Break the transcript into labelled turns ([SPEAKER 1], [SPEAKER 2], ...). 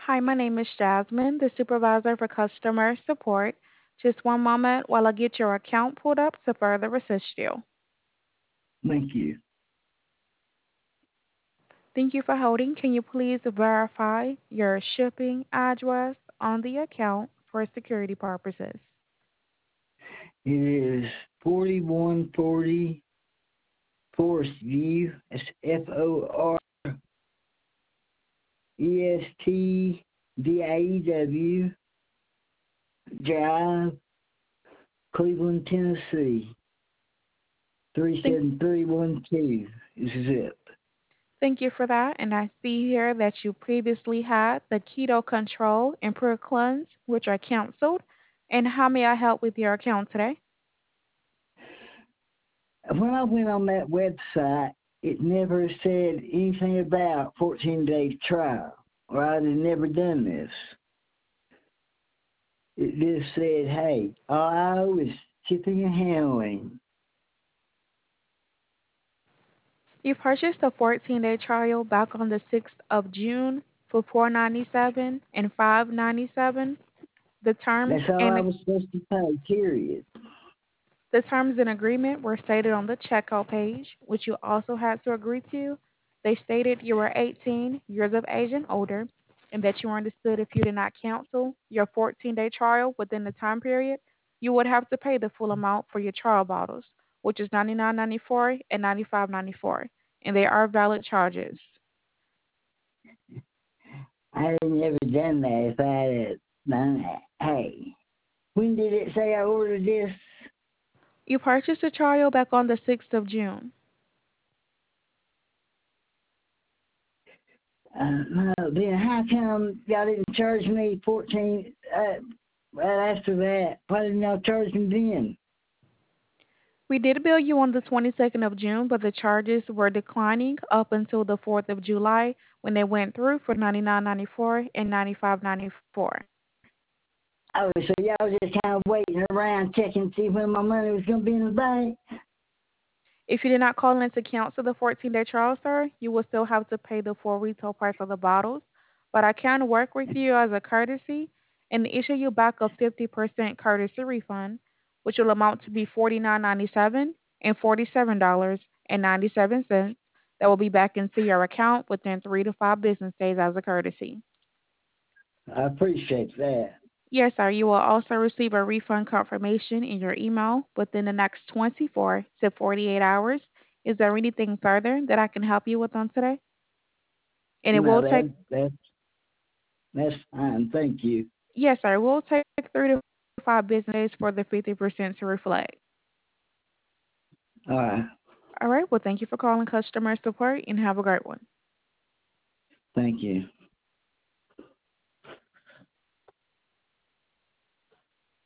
[SPEAKER 1] Hi, my name is Jasmine, the supervisor for customer support. Just one moment while I get your account pulled up to further assist you.
[SPEAKER 2] Thank you.
[SPEAKER 1] Thank you for holding. Can you please verify your shipping address on the account for security purposes?
[SPEAKER 2] It is 4140 Forest View. It's FORESTVIEW Drive, Cleveland, Tennessee.
[SPEAKER 1] Thank,
[SPEAKER 2] 37312 is zip.
[SPEAKER 1] thank you for that. And I see here that you previously had the Keto Control and Pure Cleanse, which are canceled. And how may I help with your account today?
[SPEAKER 2] When I went on that website, it never said anything about 14 days trial, or I'd have never done this. It just said, hey, all I owe is shipping and handling.
[SPEAKER 1] You purchased a 14-day trial back on the 6th of June for $497 and $597. The terms
[SPEAKER 2] That's all I
[SPEAKER 1] and
[SPEAKER 2] was supposed to pay, period.
[SPEAKER 1] the terms and agreement were stated on the checkout page, which you also had to agree to. They stated you were 18 years of age and older, and that you understood if you did not cancel your 14-day trial within the time period, you would have to pay the full amount for your trial bottles, which is $99.94 and $95.94, and they are valid charges.
[SPEAKER 2] I had never done that if I had done that. Hey, when did it say I ordered this?
[SPEAKER 1] You purchased a trial back on the 6th of June.
[SPEAKER 2] No, then how come y'all didn't charge me 14 right after that? Why didn't y'all charge me then?
[SPEAKER 1] We did bill you on the 22nd of June, but the charges were declining up until the 4th of July when they went through for $99.94 and $95.94.
[SPEAKER 2] Oh, so y'all was just kind of waiting around checking to see when my money was going to be in the bank?
[SPEAKER 1] If you did not call in to cancel the 14-day trial, sir, you will still have to pay the full retail price of the bottles. But I can work with you as a courtesy and issue you back a 50% courtesy refund, which will amount to be $49.97 and $47.97. That will be back into your account within 3 to 5 business days as a courtesy.
[SPEAKER 2] I appreciate that.
[SPEAKER 1] Yes, sir. You will also receive a refund confirmation in your email within the next 24 to 48 hours. Is there anything further that I can help you with on today? And it
[SPEAKER 2] No,
[SPEAKER 1] will take,
[SPEAKER 2] that's fine. Thank you.
[SPEAKER 1] yes, sir, it will take 3 to 5 business days for the 50% to reflect.
[SPEAKER 2] All right.
[SPEAKER 1] All right. Well, thank you for calling customer support and have a great one.
[SPEAKER 2] Thank you.